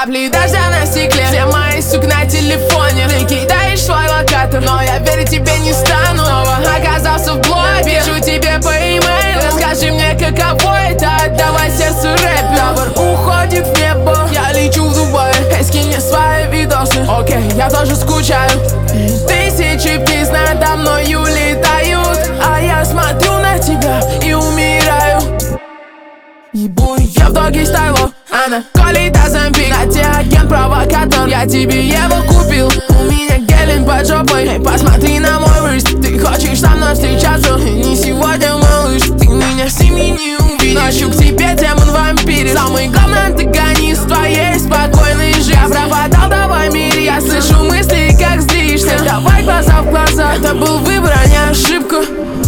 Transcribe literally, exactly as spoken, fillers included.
Капли дождя на стекле, все мои сук на телефоне. Ты кидаешь свой локатор, но я верить тебе не стану. Снова оказался в блоге, пишу тебе по имейлу. Расскажи мне, каково это, отдавай сердцу рэп. Табор уходит в небо, я лечу в Дубай. Эй, скинь мне свои видосы, окей, я тоже скучаю. Тысячи птиц надо мною летают, а я смотрю на тебя и умираю. Ебу, я в доге стайло, она колит Оземпик. На тебе агент-провокатор, я тебе его купил. У меня гелень под жопой, эй, посмотри на мой рыст. Ты хочешь со мной встречаться, не сегодня, малыш. Ты меня с ними не увидишь, ночью к тебе демон-вампирит. Самый главный антагонист твоей спокойной жизни. Я пропадал, давай мире, я слышу мысли, как злишься. Давай глаза в глаза, это был выбор, а не ошибка.